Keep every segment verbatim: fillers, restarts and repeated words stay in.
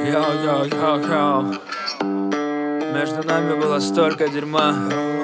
Йоу-йоу-йоу-йоу. Между нами было столько дерьма.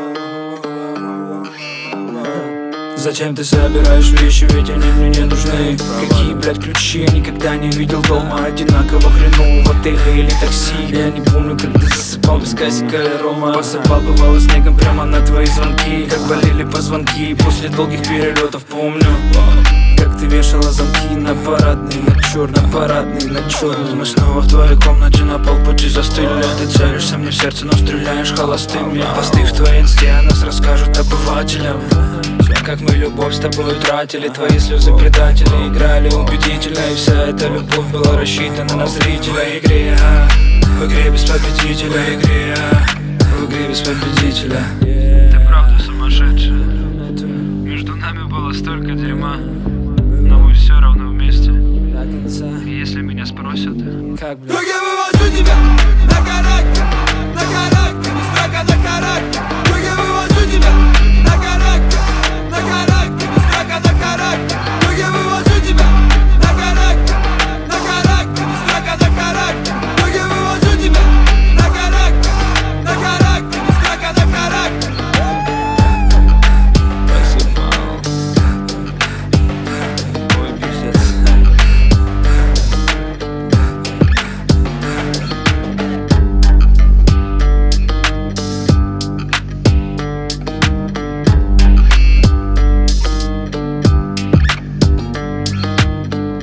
Зачем ты собираешь вещи, ведь они мне не нужны? Какие, блядь, ключи? Я никогда не видел дома одинаково хрену в отеле или такси. Я не помню, как ты засыпал без газика и рома. Посыпал бывало снегом прямо на твои звонки. Как болели позвонки после долгих перелетов, помню. Как ты вешала замки на парадный, на черный, парадный, на черный. Мы снова в твоей комнате на полпути застыли. Ты целишься мне в сердце, но стреляешь холостыми. Посты в твоей инсте о нас расскажут обывателям. Как мы любовь с тобой утратили. Твои слезы предатели играли убедительно. И вся эта любовь была рассчитана на зрителя. В игре, а, в игре без победителя. В игре, а, в игре без победителя. Ты правда сумасшедшая. Между нами было столько дерьма, но мы все равно вместе. И если меня спросят, как, я вывожу тебя.